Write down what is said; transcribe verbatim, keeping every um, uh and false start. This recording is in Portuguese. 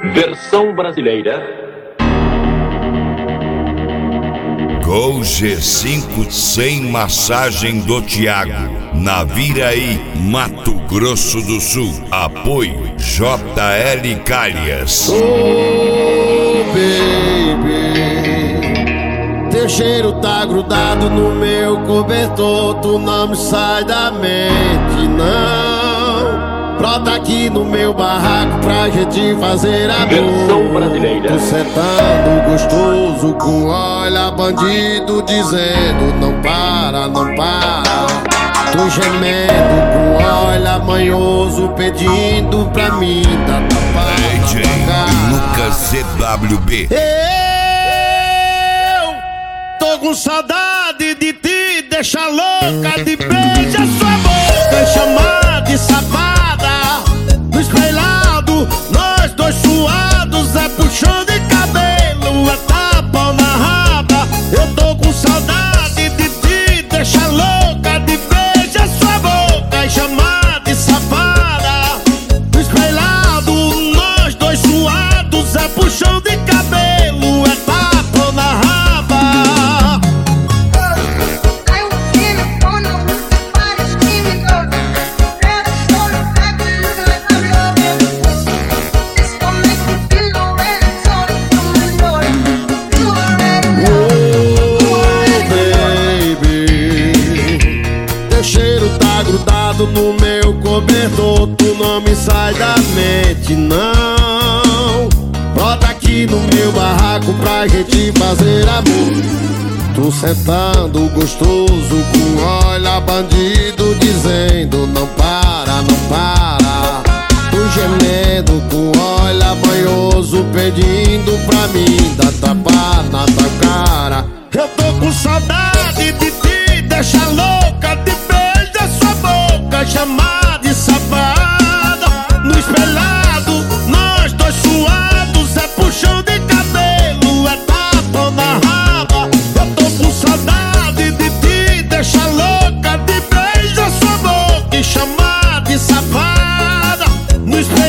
Versão brasileira. Gol G cinco sem massagem do Thiago. Naviraí, Mato Grosso do Sul. Apoio J L Calhas. Oh, baby, teu cheiro tá grudado no meu cobertor. Tu não me sai da mente, não. Brota aqui no meu barraco pra gente fazer amor. Versão brasileira. Tu sentando gostoso com olha bandido dizendo não para, não para. Tu gemendo com olha manhoso pedindo pra mim dar tapa D J Lucas C W B. Eu tô com saudade de ti, deixa louca de beijar sua boca, chamar de safada. No espelhado, nós dois suados, é puxão de cabelo, é tapa na raba. Eu tô com saudade de ti, deixa louca de beijar sua boca e chamar de safada. No espelhado, nós dois suados, é puxão de cabelo, é tapa na raba. No meu cobertor, tu não me sai da mente, não. Brota aqui no meu barraco pra gente fazer amor. Tu sentando gostoso com olha bandido dizendo não para, não para. Tu gemendo com olha banhoso pedindo pra mim dar tapa na tua cara. Eu tô com saudade de ti, deixa louca de beijar sua boca, chamar de safada. No espelhado, nós dois suados, é puxão de cabelo, é tapa na raba. Eu tô com saudade de ti, deixa louca de beijar sua boca e chamar de safada. No espelhado,